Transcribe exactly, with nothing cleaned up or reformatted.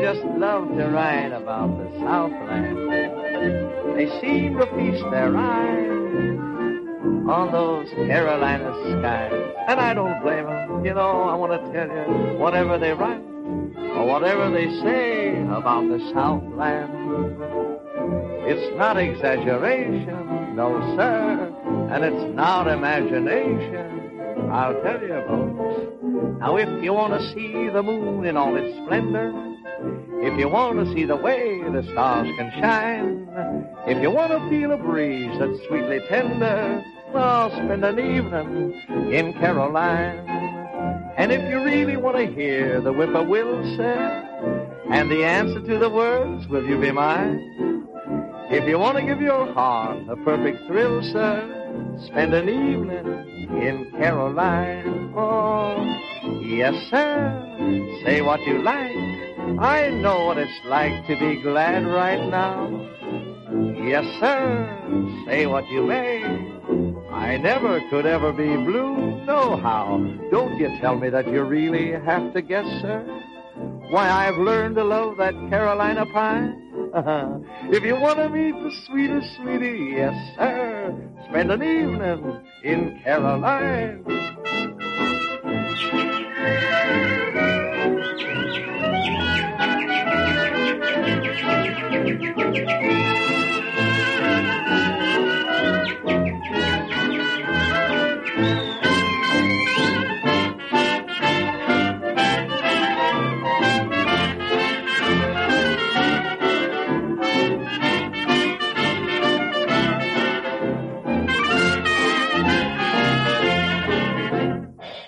just love to write about the Southland. They seem to feast their eyes on those Carolina skies. And I don't blame them. You know, I want to tell you, whatever they write or whatever they say about the Southland, it's not exaggeration, no, sir, and it's not imagination. I'll tell you, folks. Now, if you want to see the moon in all its splendor, if you want to see the way the stars can shine, if you want to feel a breeze that's sweetly tender, well, spend an evening in Caroline. And if you really want to hear the whippoorwill say, and the answer to the words, will you be mine? If you want to give your heart a perfect thrill, sir, spend an evening in Caroline. Oh, yes, sir, say what you like. I know what it's like to be glad right now. Yes, sir, say what you may. I never could ever be blue, no how. Don't you tell me that you really have to guess, sir. Why, I've learned to love that Carolina pie. If you want to meet the sweetest sweetie, yes, sir, spend an evening in Caroline.